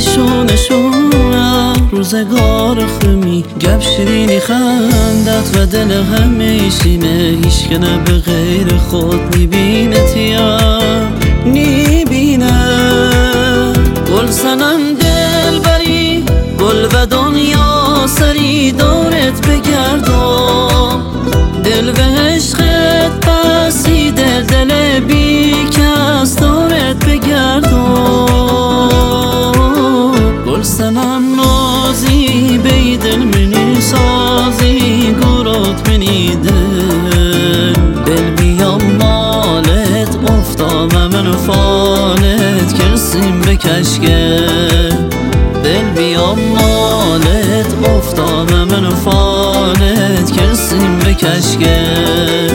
شونشونم روزگار خمی گپ شیرینی خندت و دل همه شینه هیچ که نه به غیر خود نیبینه گل سنم دل بری گل و دنیا سری دورت بگردم دل به عشقت پسی دل بی کس دورت بگردم گل سنم نازی بی دل منی سازی گروت منی دل بیام مالت افتام من فالت کرسیم به کشگل دل بیام مالت افتام من فالت کرسیم به کشگل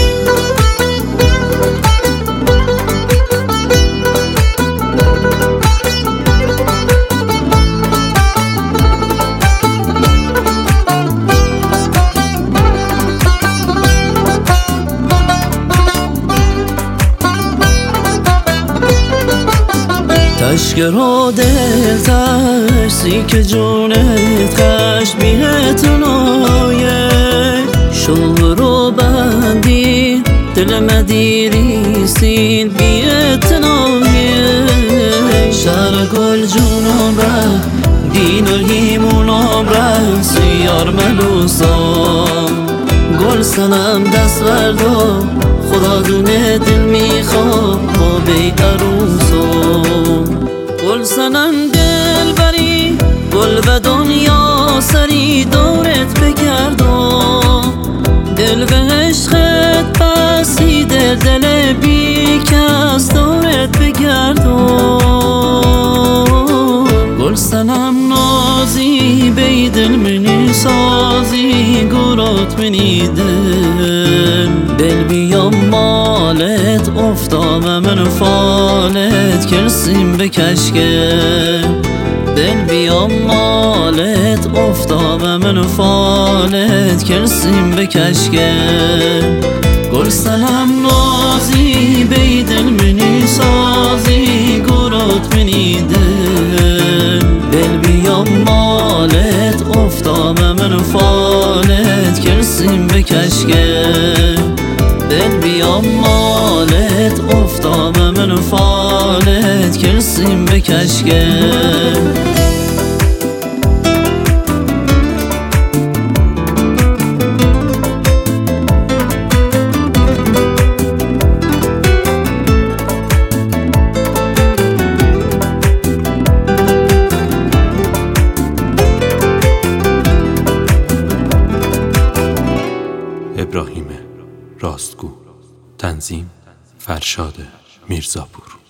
تشکر دل ترسی که جونت خش بیهتنایه شوق رو بندی دل مدیریستین بیهتنایه شهر گل جونم را دین و هیمونم را سیار ملوسام گل سنم دست بردو خدا دونه دل میخوام با بی عروسم گل سنم دل بری گل و دنیا سری دورت بگردم دل به عشقت پسی دل بی کس دورت بگردم گل سنم نازی بی دل منی سازی گروت منی دل بیام مالت افتام من فالت کرسیم به کشگل دل بیام مالت افتام من فالت کرسیم به کشگل گل سنم نازی بی دل منی سازی گروت منی دل بیام مالت افتام من فالت کرسیم به کشگل دل بیام مالت افتام من فالت کرسیم به کشگل ابراهیم راستگو. تنظیم فرشاد میرزاپور.